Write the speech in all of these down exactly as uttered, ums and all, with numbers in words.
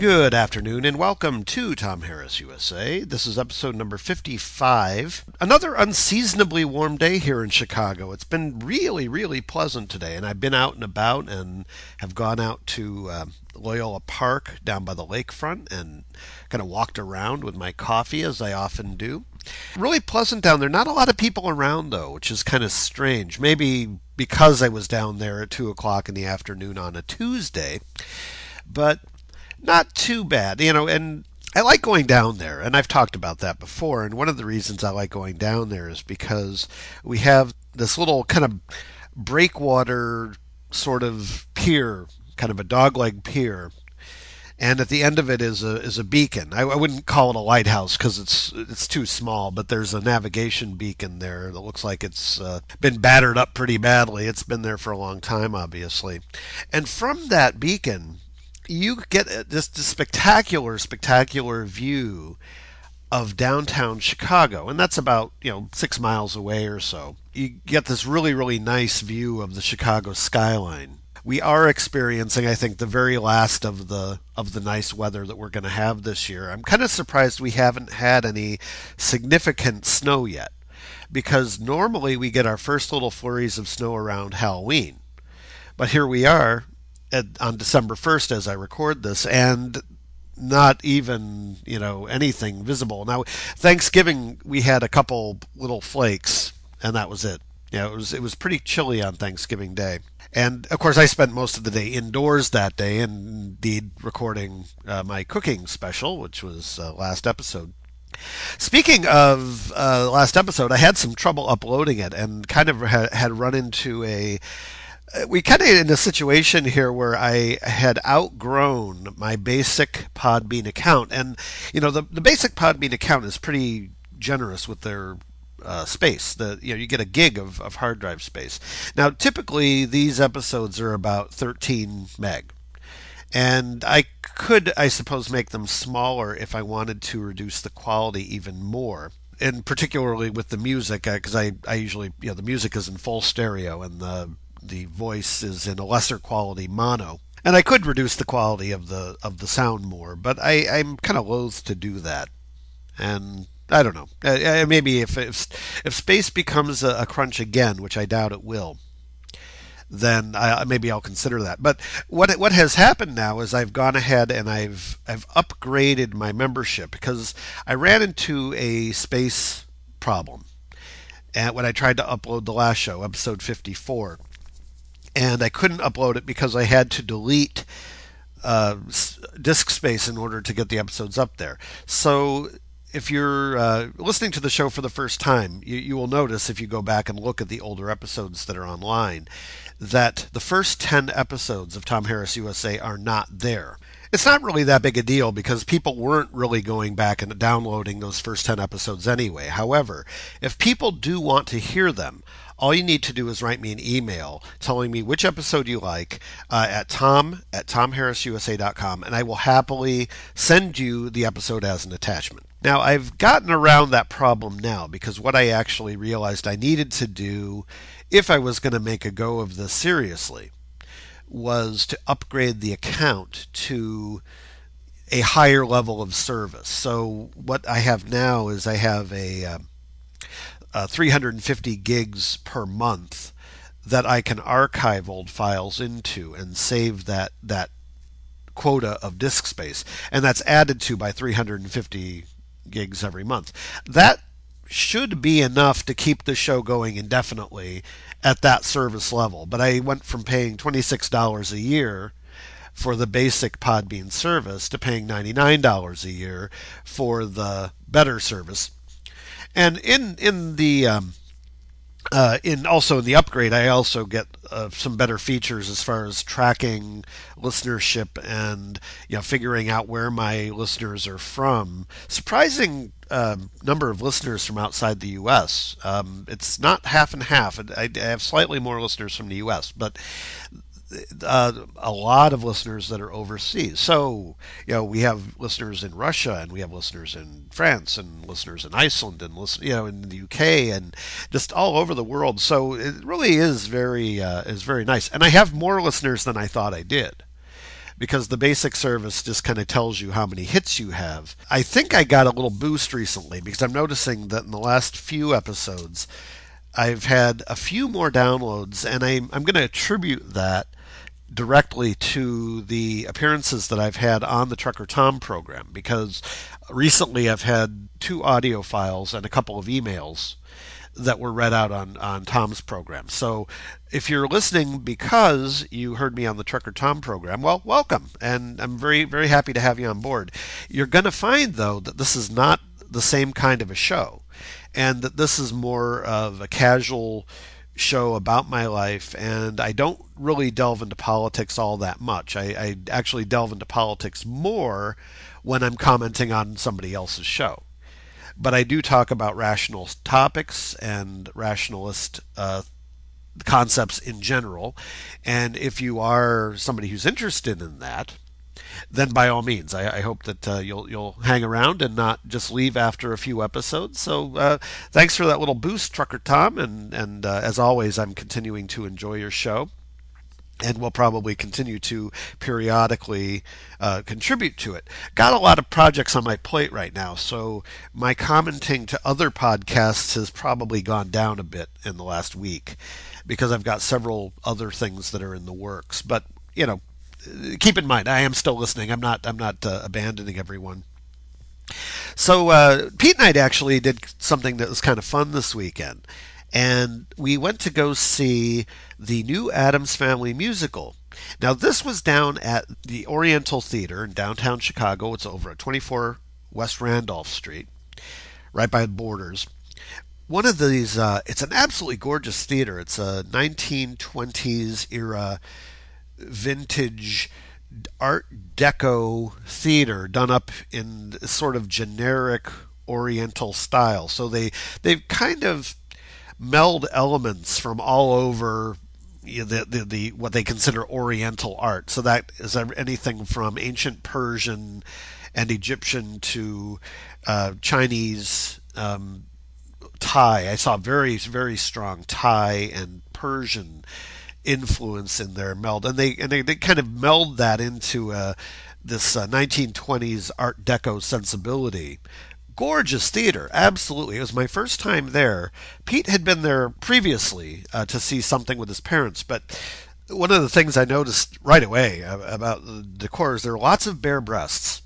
Good afternoon and welcome to Tom Harris U S A. This is episode number fifty-five. Another unseasonably warm day here in Chicago. It's been really, really pleasant today, and I've been out and about and have gone out to uh, Loyola Park down by the lakefront and kind of walked around with my coffee as I often do. Really pleasant down there. Not a lot of people around though, which is kind of strange. Maybe because I was down there at two o'clock in the afternoon on a Tuesday, but not too bad, you know, and I like going down there, and I've talked about that before, and one of the reasons I like going down there is because we have this little kind of breakwater sort of pier, kind of a dogleg pier, and at the end of it is a is a beacon. I, I wouldn't call it a lighthouse because it's it's too small, but there's a navigation beacon there that looks like it's uh, been battered up pretty badly. It's been there for a long time, obviously, and from that beacon you get just a spectacular, spectacular view of downtown Chicago, and that's about, you know, six miles away or so. You get this really, really nice view of the Chicago skyline. We are experiencing, I think, the very last of the of the nice weather that we're going to have this year. I'm kind of surprised we haven't had any significant snow yet, because normally we get our first little flurries of snow around Halloween. But here we are At, on December first as I record this, and not even, you know, anything visible. Now, Thanksgiving, we had a couple little flakes, and that was it. You know, it was it was pretty chilly on Thanksgiving Day. And, of course, I spent most of the day indoors that day, and indeed recording uh, my cooking special, which was uh, last episode. Speaking of uh, last episode, I had some trouble uploading it, and kind of ha- had run into a We kind of in a situation here where I had outgrown my basic Podbean account, and you know the the basic Podbean account is pretty generous with their uh, space. The you know you get a gig of, of hard drive space. Now typically these episodes are about thirteen meg, and I could I suppose make them smaller if I wanted to reduce the quality even more. And particularly with the music, because I, I usually you know the music is in full stereo and the the voice is in a lesser quality mono, and I could reduce the quality of the of the sound more, but I, I'm kind of loath to do that, and I don't know. Uh, maybe if if, if space becomes a, a crunch again, which I doubt it will, then I, maybe I'll consider that. But what what has happened now is I've gone ahead and I've I've upgraded my membership because I ran into a space problem, and when I tried to upload the last show, episode fifty-four. And I couldn't upload it because I had to delete uh, disk space in order to get the episodes up there. So if you're uh, listening to the show for the first time, you, you will notice if you go back and look at the older episodes that are online that the first ten episodes of Tom Harris U S A are not there. It's not really that big a deal because people weren't really going back and downloading those first ten episodes anyway. However, if people do want to hear them, all you need to do is write me an email telling me which episode you like uh, at tom at tom harris u s a dot com, and I will happily send you the episode as an attachment. Now, I've gotten around that problem now because what I actually realized I needed to do if I was going to make a go of this seriously was to upgrade the account to a higher level of service. So what I have now is I have a... Uh, Uh, three hundred fifty gigs per month that I can archive old files into and save that that quota of disk space, and that's added to by three hundred fifty gigs every month. That should be enough to keep the show going indefinitely at that service level. But I went from paying twenty-six dollars a year for the basic Podbean service to paying ninety-nine dollars a year for the better service. And in in the um, uh, in also in the upgrade, I also get uh, some better features as far as tracking listenership and you know figuring out where my listeners are from. Surprising uh, number of listeners from outside the U S. Um, it's not half and half. I, I have slightly more listeners from the U S, but uh, a lot of listeners that are overseas. So, you know, we have listeners in Russia, and we have listeners in France, and listeners in Iceland, and listen, you know, in the U K, and just all over the world. So it really is very uh, is very nice. And I have more listeners than I thought I did, because the basic service just kind of tells you how many hits you have. I think I got a little boost recently because I'm noticing that in the last few episodes, I've had a few more downloads, and I'm, I'm going to attribute that directly to the appearances that I've had on the Trucker Tom program, because recently I've had two audio files and a couple of emails that were read out on, on Tom's program. So if you're listening because you heard me on the Trucker Tom program, well, welcome, and I'm very, very happy to have you on board. You're going to find, though, that this is not the same kind of a show, and that this is more of a casual show about my life, and I don't really delve into politics all that much. I, I actually delve into politics more when I'm commenting on somebody else's show. But I do talk about rational topics and rationalist uh, concepts in general, and if you are somebody who's interested in that, then by all means, I, I hope that uh, you'll you'll hang around and not just leave after a few episodes. So uh, thanks for that little boost, Trucker Tom, and and uh, as always, I'm continuing to enjoy your show, and will probably continue to periodically uh, contribute to it. Got a lot of projects on my plate right now, so my commenting to other podcasts has probably gone down a bit in the last week because I've got several other things that are in the works. But you know, keep in mind, I am still listening. I'm not. I'm not uh, abandoning everyone. So uh, Pete and I actually did something that was kind of fun this weekend, and we went to go see the new Addams Family musical. Now, this was down at the Oriental Theater in downtown Chicago. It's over at twenty-four West Randolph Street, right by the Borders. One of these, uh, it's an absolutely gorgeous theater. It's a nineteen twenties era vintage Art Deco theater done up in sort of generic Oriental style. So they they've kind of meld elements from all over the, the the what they consider Oriental art. So that is anything from ancient Persian and Egyptian to uh, Chinese, um, Thai. I saw very very strong Thai and Persian influence in their meld, and they and they, they kind of meld that into uh, this uh, nineteen twenties Art Deco sensibility. Gorgeous theater, absolutely. It was my first time there. Pete had been there previously uh, to see something with his parents, but one of the things I noticed right away about the decor is there are lots of bare breasts.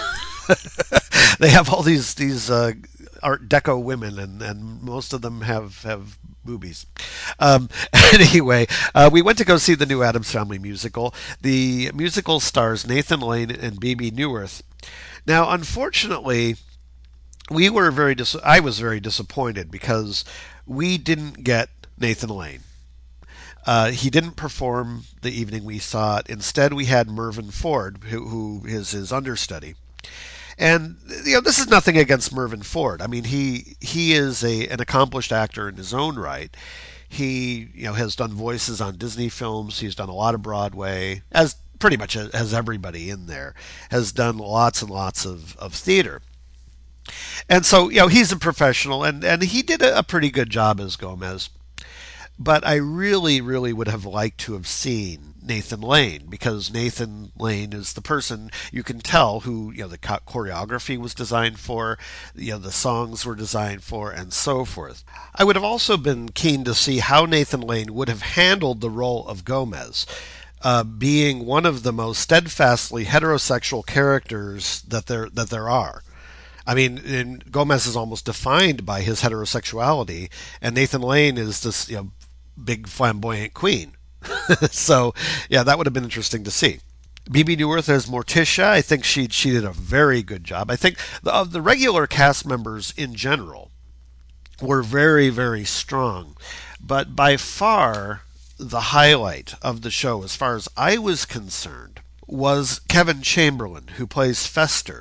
They have all these these uh, Art Deco women, and, and most of them have have boobies. Um, anyway, uh, we went to go see the new Addams Family musical. The musical stars Nathan Lane and Bebe Neuwirth. Now, unfortunately, we were very dis- I was very disappointed because we didn't get Nathan Lane. Uh, he didn't perform the evening we saw it. Instead, we had Mervyn Ford, who, who is his understudy. And you know, this is nothing against Mervyn Ford. I mean, he he is a an accomplished actor in his own right. He you know has done voices on Disney films. He's done a lot of Broadway, as pretty much as everybody in there has done lots and lots of, of theater. And so you know he's a professional, and, and he did a, a pretty good job as Gomez. But I really, really would have liked to have seen Nathan Lane, because Nathan Lane is the person you can tell who you know the choreography was designed for, you know the songs were designed for, and so forth. I would have also been keen to see how Nathan Lane would have handled the role of Gomez, uh, being one of the most steadfastly heterosexual characters that there that there are. I mean, in, Gomez is almost defined by his heterosexuality, and Nathan Lane is this you know big flamboyant queen. So, yeah, that would have been interesting to see. Bebe Neuwirth as Morticia, I think she she did a very good job. I think the, of the regular cast members in general were very, very strong. But by far, the highlight of the show, as far as I was concerned, was Kevin Chamberlain, who plays Fester.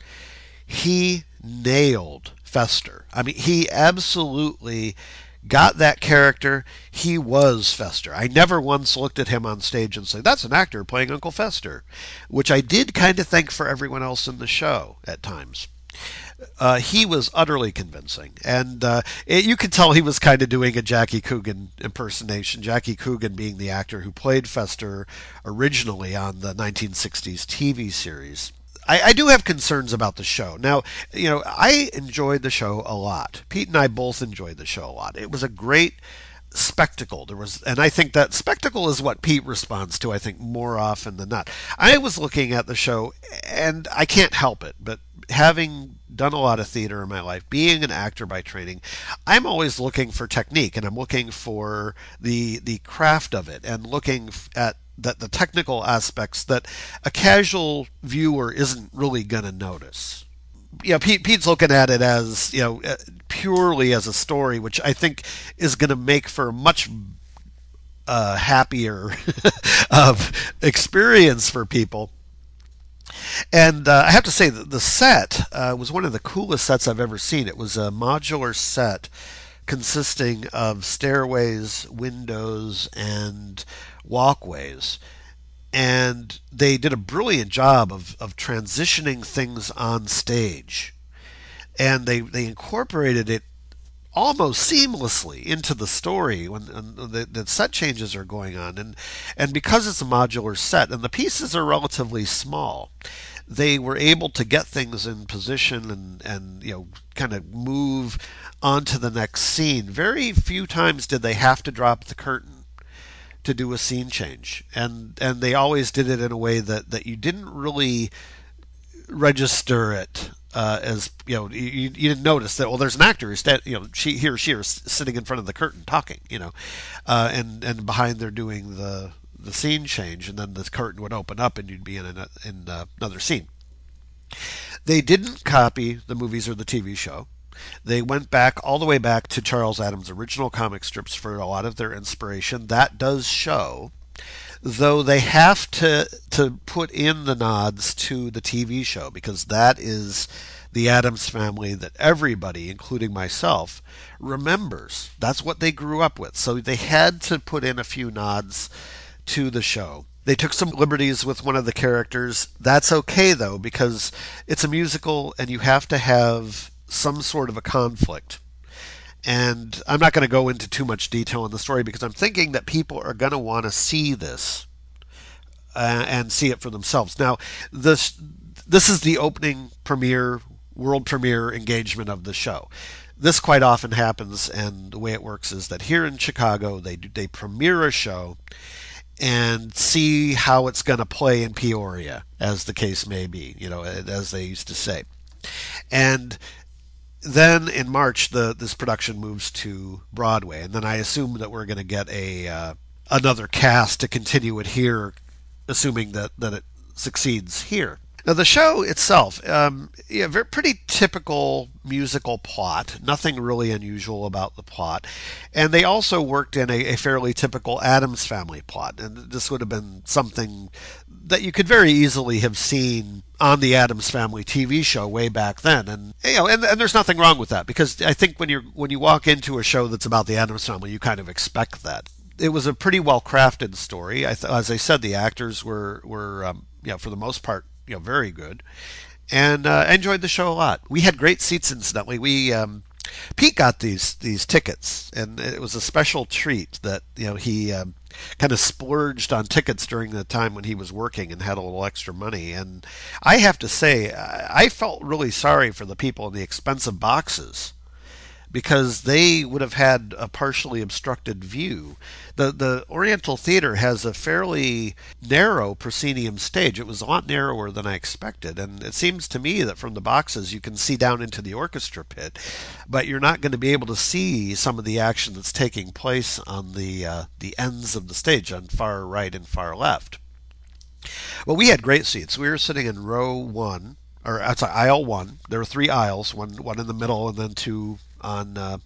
He nailed Fester. I mean, he absolutely got that character. He was Fester. I never once looked at him on stage and said, that's an actor playing Uncle Fester, which I did kind of think for everyone else in the show at times. uh, he was utterly convincing, and uh, it, you could tell he was kind of doing a Jackie Coogan impersonation. Jackie Coogan being the actor who played Fester originally on the nineteen sixties T V series. I, I do have concerns about the show. Now, you know, I enjoyed the show a lot. Pete and I both enjoyed the show a lot. It was a great spectacle. There was, and I think that spectacle is what Pete responds to, I think, more often than not. I was looking at the show, and I can't help it, but having done a lot of theater in my life, being an actor by training, I'm always looking for technique, and I'm looking for the the craft of it, and looking at that the technical aspects that a casual viewer isn't really going to notice. You know, Pete, Pete's looking at it as, you know, purely as a story, which I think is going to make for a much uh, happier of experience for people. And uh, I have to say that the set uh, was one of the coolest sets I've ever seen. It was a modular set consisting of stairways, windows, and walkways. And they did a brilliant job of, of transitioning things on stage. And they, they incorporated it almost seamlessly into the story when, when the, the set changes are going on. And, and because it's a modular set and the pieces are relatively small, they were able to get things in position and, and you know, kind of move on to the next scene. Very few times did they have to drop the curtain to do a scene change, and and they always did it in a way that, that you didn't really register it uh, as, you know, you, you didn't notice that, well, there's an actor who's sta- you know, she he or she is sitting in front of the curtain talking, you know, uh, and and behind they're doing the the scene change, and then the curtain would open up and you'd be in an, in uh, another scene. They didn't copy the movies or the T V show. They went back all the way back to Charles Addams' original comic strips for a lot of their inspiration. That does show, though they have to to put in the nods to the T V show, because that is the Addams family that everybody, including myself, remembers. That's what they grew up with. So they had to put in a few nods to the show. They took some liberties with one of the characters. That's okay, though, because it's a musical and you have to have some sort of a conflict. And I'm not going to go into too much detail in the story because I'm thinking that people are going to want to see this uh, and see it for themselves. Now, this this is the opening premiere, world premiere engagement of the show. This quite often happens, and the way it works is that here in Chicago, they do, they premiere a show and see how it's going to play in Peoria, as the case may be, you know, as they used to say. And then in March, the this production moves to Broadway, and then I assume that we're going to get a uh, another cast to continue it here, assuming that, that it succeeds here. Now, the show itself, um, yeah, very pretty typical musical plot. Nothing really unusual about the plot. And they also worked in a, a fairly typical Addams Family plot. And this would have been something that you could very easily have seen on the Addams Family T V show way back then. And you know, and, and there's nothing wrong with that, because I think when you're when you walk into a show that's about the Addams Family, you kind of expect that. It was a pretty well crafted story. I th- as I said, the actors were were um, you know, for the most part, you know, very good, and uh, I enjoyed the show a lot. We had great seats, incidentally. We um, Pete got these these tickets, and it was a special treat that, you know, he um, kind of splurged on tickets during the time when he was working and had a little extra money. And I have to say, I felt really sorry for the people in the expensive boxes, because they would have had a partially obstructed view. The the Oriental Theater has a fairly narrow proscenium stage. It was a lot narrower than I expected, and it seems to me that from the boxes you can see down into the orchestra pit, but you're not going to be able to see some of the action that's taking place on the uh, the ends of the stage, on far right and far left. Well, we had great seats. We were sitting in row one, or outside aisle one. There were three aisles, one one in the middle, and then two on uh,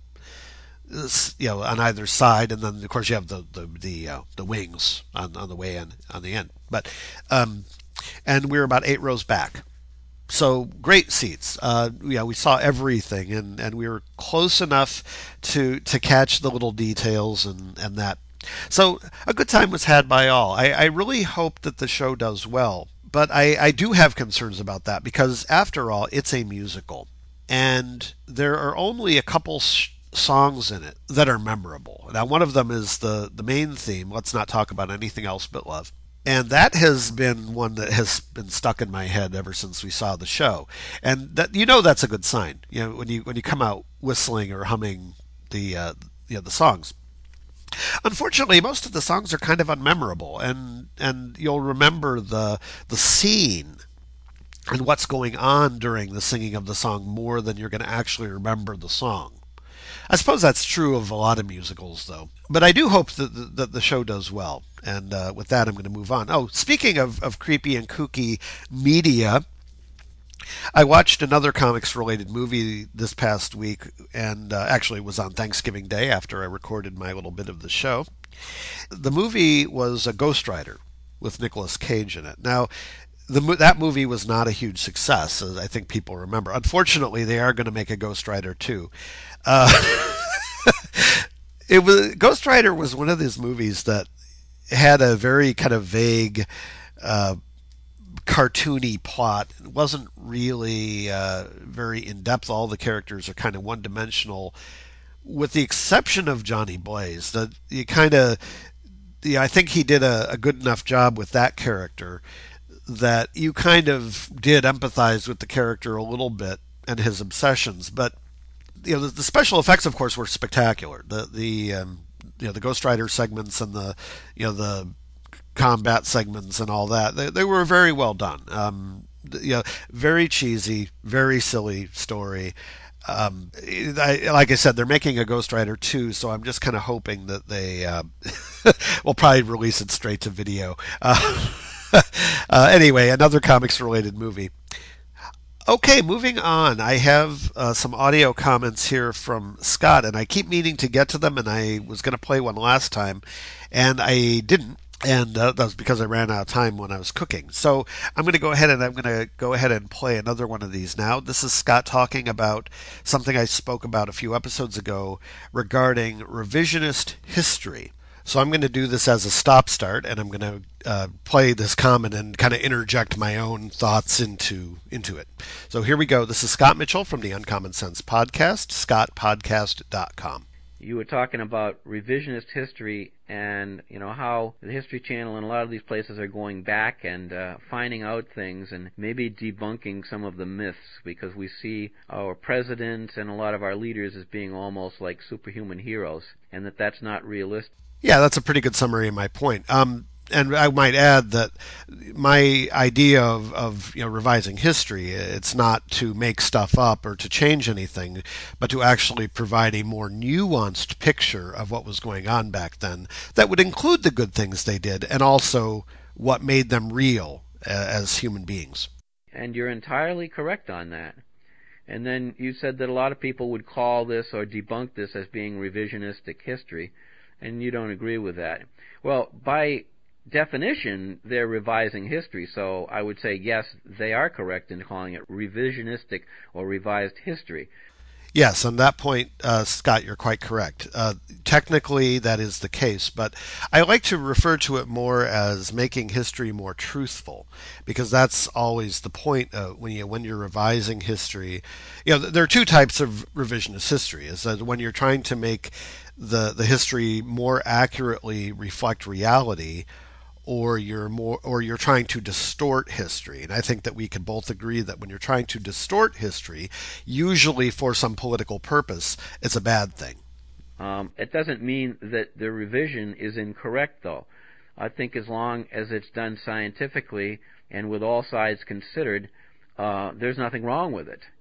you know, on either side, and then of course you have the the the, uh, the wings on on the way in, on the end. But um, and we were about eight rows back, so great seats. Uh, yeah, we saw everything, and, and we were close enough to to catch the little details and and that. So a good time was had by all. I, I really hope that the show does well, but I, I do have concerns about that, because after all, it's a musical. and there are only a couple sh- songs in it that are memorable. Now, one of them is the the main theme. Let's not talk about anything else but love. And that has been one that has been stuck in my head ever since we saw the show. And that you know that's a good sign. You know when you when you come out whistling or humming the uh, you know the songs. Unfortunately, most of the songs are kind of unmemorable, and and you'll remember the the scene and what's going on during the singing of the song more than you're going to actually remember the song. I suppose that's true of a lot of musicals, though. But I do hope that the, that the show does well. And uh, with that, I'm going to move on. Oh, speaking of, of creepy and kooky media, I watched another comics related movie this past week, and uh, actually it was on Thanksgiving Day after I recorded my little bit of the show. The movie was a Ghost Rider with Nicolas Cage in it. Now, the, that movie was not a huge success, as I think people remember. Unfortunately, they are going to make a Ghost Rider two. Uh, it was Ghost Rider was one of these movies that had a very kind of vague, uh, cartoony plot. It wasn't really uh, very in depth. All the characters are kind of one dimensional, with the exception of Johnny Blaze. That you kind of, yeah, I think he did a, a good enough job with that character that you kind of did empathize with the character a little bit and his obsessions. But you know, the, the special effects, of course, were spectacular. The the um, you know the Ghost Rider segments and the you know the combat segments and all that, they, they were very well done. Um, you know, very cheesy, very silly story. Um, I, like I said, they're making a Ghost Rider two, so I'm just kind of hoping that they uh, will probably release it straight to video. Uh, uh, anyway, another comics-related movie. Okay, moving on. I have uh, some audio comments here from Scott, and I keep meaning to get to them, and I was going to play one last time, and I didn't. And uh, that was because I ran out of time when I was cooking. So I'm going to go ahead and I'm going to go ahead and play another one of these now. This is Scott talking about something I spoke about a few episodes ago regarding revisionist history. So I'm going to do this as a stop start, and I'm going to uh, play this comment and kind of interject my own thoughts into into it. So here we go. This is Scott Mitchell from the Uncommon Sense Podcast, scott podcast dot com. You were talking about revisionist history and, you know, how the History Channel and a lot of these places are going back and uh, finding out things and maybe debunking some of the myths, because we see our presidents and a lot of our leaders as being almost like superhuman heroes, and that that's not realistic. Yeah, that's a pretty good summary of my point. Um, and I might add that my idea of, of you know revising history, it's not to make stuff up or to change anything, but to actually provide a more nuanced picture of what was going on back then that would include the good things they did and also what made them real uh, as human beings. And you're entirely correct on that. And then you said that a lot of people would call this or debunk this as being revisionistic history, and you don't agree with that. Well, by definition, they're revising history, so I would say, yes, they are correct in calling it revisionistic or revised history. Yes, on that point, uh, Scott, you're quite correct. Uh, technically, that is the case, but I like to refer to it more as making history more truthful, because that's always the point uh, when you when you're revising history. You know, there are two types of revisionist history: is that when you're trying to make the the history more accurately reflect reality, or you're more or you're trying to distort history. And I think that we can both agree that when you're trying to distort history, usually for some political purpose, it's a bad thing. Um, it doesn't mean that the revision is incorrect, though. I think as long as it's done scientifically and with all sides considered, uh, there's nothing wrong with it.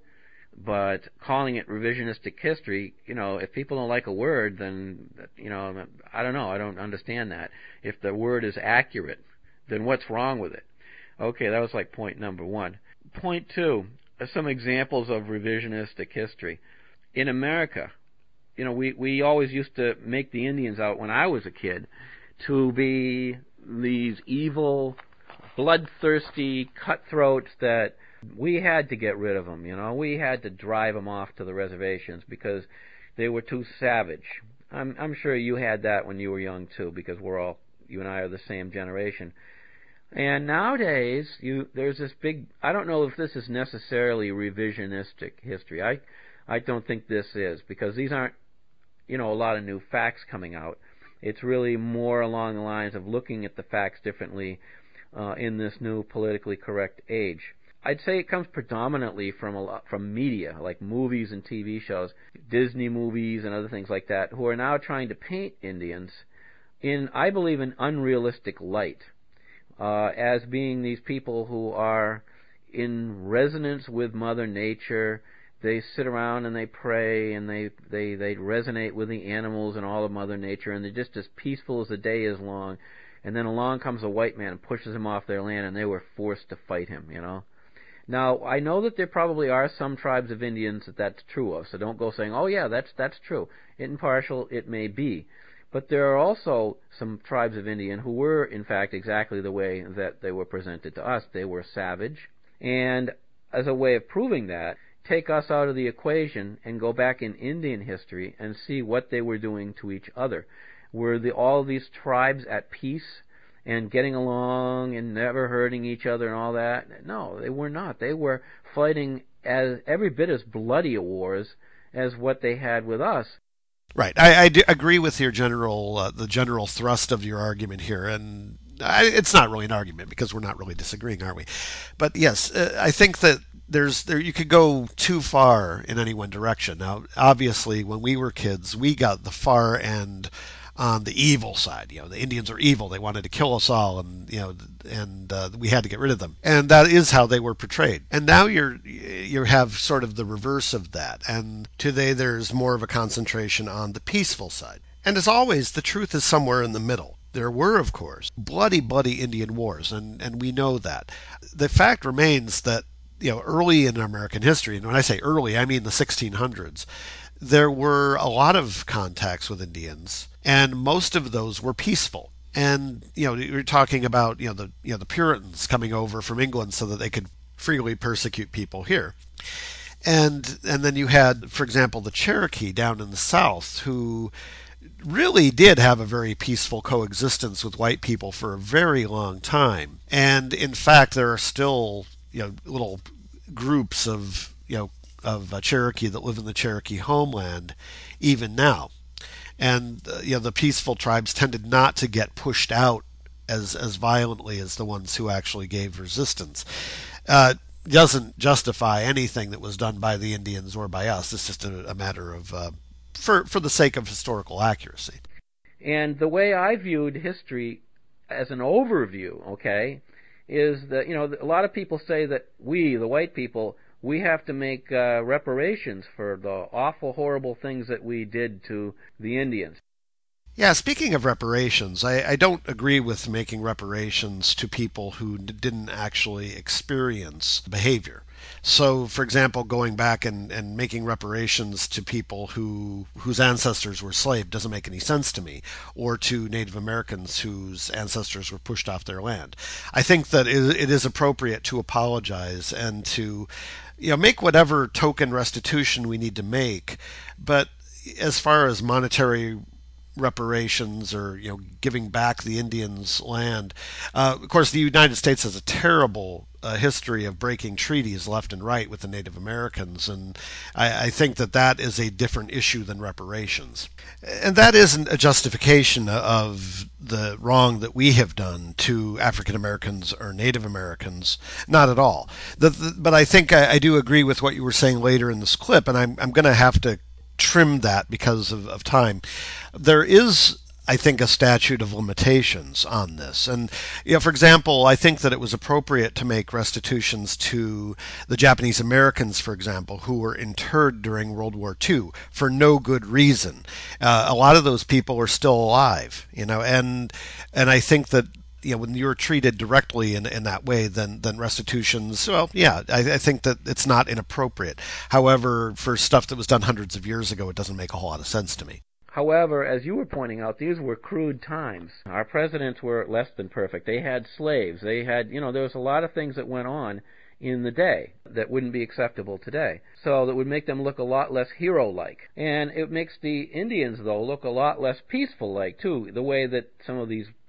But calling it revisionistic history, you know, if people don't like a word, then, you know, I don't know. I don't understand that. If the word is accurate, then what's wrong with it? Okay, that was like point number one. Point two, some examples of revisionistic history. In America, you know, we, we always used to make the Indians out when I was a kid to be these evil, bloodthirsty cutthroats that we had to get rid of them, you know. We had to drive them off to the reservations because they were too savage. I'm, I'm sure you had that when you were young, too, because we're all, you and I are the same generation. And nowadays, you there's this big, I don't know if this is necessarily revisionistic history. I I don't think this is, because these aren't, you know, a lot of new facts coming out. It's really more along the lines of looking at the facts differently uh, in this new politically correct age. I'd say it comes predominantly from a lot, from media, like movies and T V shows, Disney movies and other things like that, who are now trying to paint Indians in, I believe, an unrealistic light, uh, as being these people who are in resonance with Mother Nature. They sit around and they pray, and they, they, they resonate with the animals and all of Mother Nature, and they're just as peaceful as the day is long. And then along comes a white man and pushes them off their land, and they were forced to fight him, you know. Now, I know that there probably are some tribes of Indians that that's true of, so don't go saying, oh yeah, that's that's true. In partial, it may be. But there are also some tribes of Indian who were, in fact, exactly the way that they were presented to us. They were savage. And as a way of proving that, take us out of the equation and go back in Indian history and see what they were doing to each other. Were the, all these tribes at peace and getting along and never hurting each other and all that? No, they were not. They were fighting as every bit as bloody a wars as what they had with us. Right. I, I do agree with your general, uh, the general thrust of your argument here, and I, it's not really an argument because we're not really disagreeing, are we? But yes, uh, I think that there's there you could go too far in any one direction. Now, obviously, when we were kids, we got the far end on the evil side. You know, the Indians are evil. They wanted to kill us all, and you know, and uh, we had to get rid of them. And that is how they were portrayed. And now you're you have sort of the reverse of that. And today there's more of a concentration on the peaceful side. And as always, the truth is somewhere in the middle. There were, of course, bloody, bloody Indian wars, and, and we know that. The fact remains that, you know, early in American history, and when I say early, I mean the sixteen hundreds, there were a lot of contacts with Indians, and most of those were peaceful. And you know, you're talking about you know the you know the Puritans coming over from England so that they could freely persecute people here. And and then you had, for example, the Cherokee down in the South, who really did have a very peaceful coexistence with white people for a very long time. And in fact, there are still you know little groups of you know of uh, Cherokee that live in the Cherokee homeland even now. And uh, you know the peaceful tribes tended not to get pushed out as as violently as the ones who actually gave resistance. Uh, doesn't justify anything that was done by the Indians or by us. It's just a, a matter of uh, for for the sake of historical accuracy. And the way I viewed history as an overview, okay, is that you know a lot of people say that we, the white people, we have to make uh, reparations for the awful, horrible things that we did to the Indians. Yeah, speaking of reparations, I, I don't agree with making reparations to people who d- didn't actually experience behavior. So, for example, going back and, and making reparations to people who whose ancestors were slaves doesn't make any sense to me, or to Native Americans whose ancestors were pushed off their land. I think that it, it is appropriate to apologize and to you know, make whatever token restitution we need to make, but as far as monetary reparations or you know giving back the Indians land, uh, of course the United States has a terrible uh, history of breaking treaties left and right with the Native Americans, and I, I think that that is a different issue than reparations, and that isn't a justification of the wrong that we have done to African Americans or Native Americans, not at all. The, the, but I think I, I do agree with what you were saying later in this clip, and I'm I'm going to have to trim that because of, of time. There is, I think, a statute of limitations on this. And, you know, for example, I think that it was appropriate to make restitutions to the Japanese Americans, for example, who were interred during World War Two for no good reason. Uh, a lot of those people are still alive, you know, and and I think that you know, when you're treated directly in, in that way, then then restitutions, well, yeah, I, I think that it's not inappropriate. However, for stuff that was done hundreds of years ago, it doesn't make a whole lot of sense to me. However, as you were pointing out, these were crude times. Our presidents were less than perfect. They had slaves. They had, you know, there was a lot of things that went on in the day that wouldn't be acceptable today. So that would make them look a lot less hero-like. And it makes the Indians, though, look a lot less peaceful-like, too, the way that some of these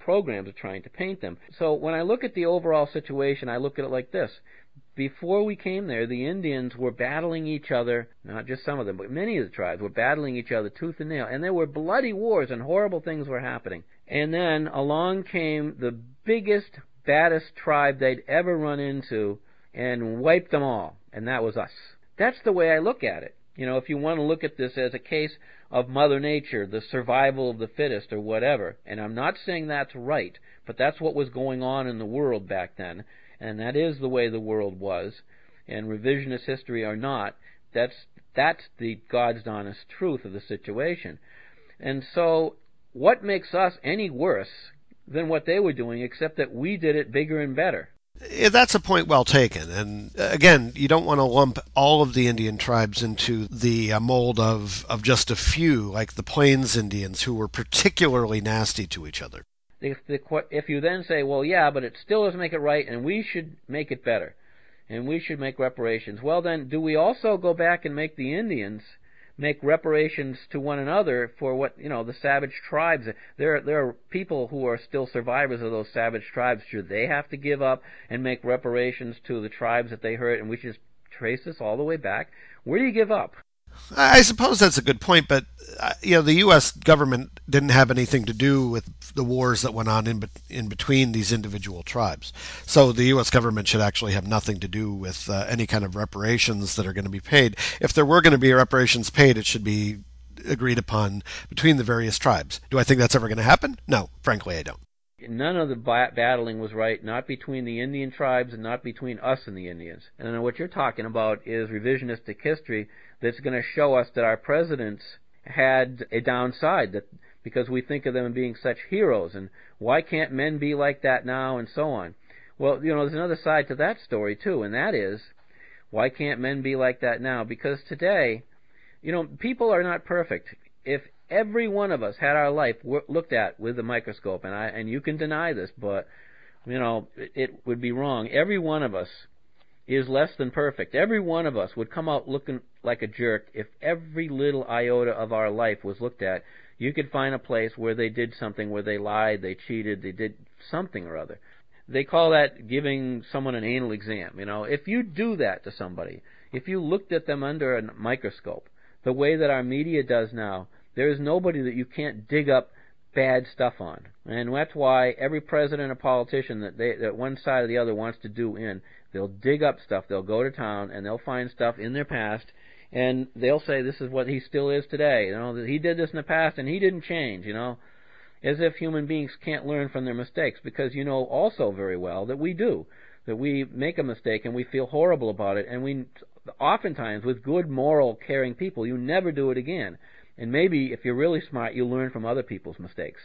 programs are trying to paint them. So when I look at the overall situation, I look at it like this. Before we came there, the Indians were battling each other, not just some of them, but many of the tribes were battling each other tooth and nail, and there were bloody wars and horrible things were happening. And then along came the biggest, baddest tribe they'd ever run into and wiped them all, and that was us. That's the way I look at it. You know, if you want to look at this as a case of Mother Nature, the survival of the fittest or whatever, and I'm not saying that's right, but that's what was going on in the world back then, and that is the way the world was, and revisionist history or not, that's that's the God's honest truth of the situation. And so what makes us any worse than what they were doing, except that we did it bigger and better? Yeah, that's a point well taken. And uh, again, you don't want to lump all of the Indian tribes into the uh, mold of, of just a few, like the Plains Indians, who were particularly nasty to each other. If, the, if you then say, well, yeah, but it still doesn't make it right, and we should make it better, and we should make reparations, well, then do we also go back and make the Indians make reparations to one another for what, you know, the savage tribes? There, there are people who are still survivors of those savage tribes. Should they have to give up and make reparations to the tribes that they hurt? And we should trace this all the way back. Where do you give up? I suppose that's a good point, but uh, you know, the U S government didn't have anything to do with the wars that went on in, be- in between these individual tribes. So the U S government should actually have nothing to do with uh, any kind of reparations that are going to be paid. If there were going to be reparations paid, it should be agreed upon between the various tribes. Do I think that's ever going to happen? No, frankly, I don't. None of the ba- battling was right, not between the Indian tribes and not between us and the Indians. And what you're talking about is revisionistic history that's going to show us that our presidents had a downside, that because we think of them as being such heroes, and why can't men be like that now, and so on. Well, you know, there's another side to that story, too, and that is, why can't men be like that now? Because today, you know, people are not perfect. If every one of us had our life w- looked at with a microscope, and I and you can deny this, but, you know, it, it would be wrong. Every one of us is less than perfect. Every one of us would come out looking like a jerk if every little iota of our life was looked at. You could find a place where they did something, where they lied, they cheated, they did something or other. They call that giving someone an anal exam. You know, if you do that to somebody, if you looked at them under a microscope, the way that our media does now, there is nobody that you can't dig up bad stuff on. And that's why every president or politician that they that one side or the other wants to do in, they'll dig up stuff, they'll go to town, and they'll find stuff in their past, and they'll say this is what he still is today. You know, that he did this in the past and he didn't change, you know. As if human beings can't learn from their mistakes, because you know also very well that we do. That we make a mistake and we feel horrible about it, and we oftentimes, with good, moral, caring people, you never do it again. And maybe, if you're really smart, you learn from other people's mistakes.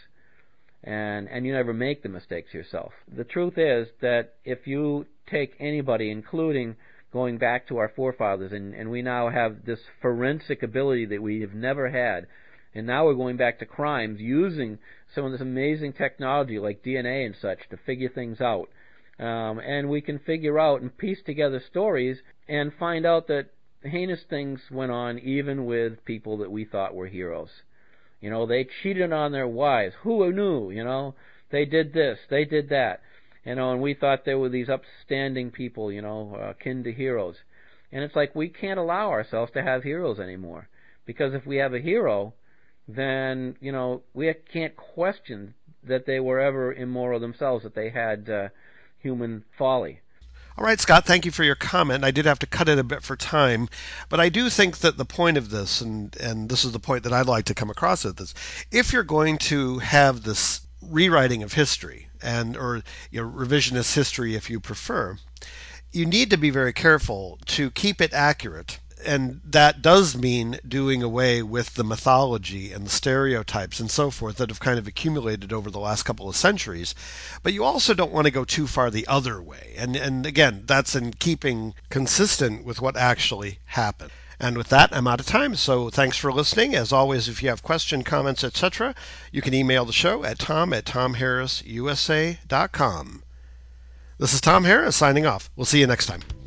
And and you never make the mistakes yourself. The truth is that if you take anybody, including going back to our forefathers, and, and we now have this forensic ability that we have never had, and now we're going back to crimes using some of this amazing technology like D N A and such to figure things out. Um, and we can figure out and piece together stories and find out that heinous things went on even with people that we thought were heroes. You know, they cheated on their wives. Who knew, you know? They did this, they did that. You know, and we thought they were these upstanding people, you know, uh, akin to heroes. And it's like we can't allow ourselves to have heroes anymore. Because if we have a hero, then, you know, we can't question that they were ever immoral themselves, that they had uh, human folly. All right, Scott, thank you for your comment. I did have to cut it a bit for time, but I do think that the point of this, and, and this is the point that I'd like to come across at this, if you're going to have this rewriting of history, and or you know, revisionist history if you prefer, you need to be very careful to keep it accurate. And that does mean doing away with the mythology and the stereotypes and so forth that have kind of accumulated over the last couple of centuries. But you also don't want to go too far the other way. And, and again, that's in keeping consistent with what actually happened. And with that, I'm out of time, so thanks for listening. As always, if you have questions, comments, et cetera, you can email the show at tom at tom harris u s a dot com. This is Tom Harris signing off. We'll see you next time.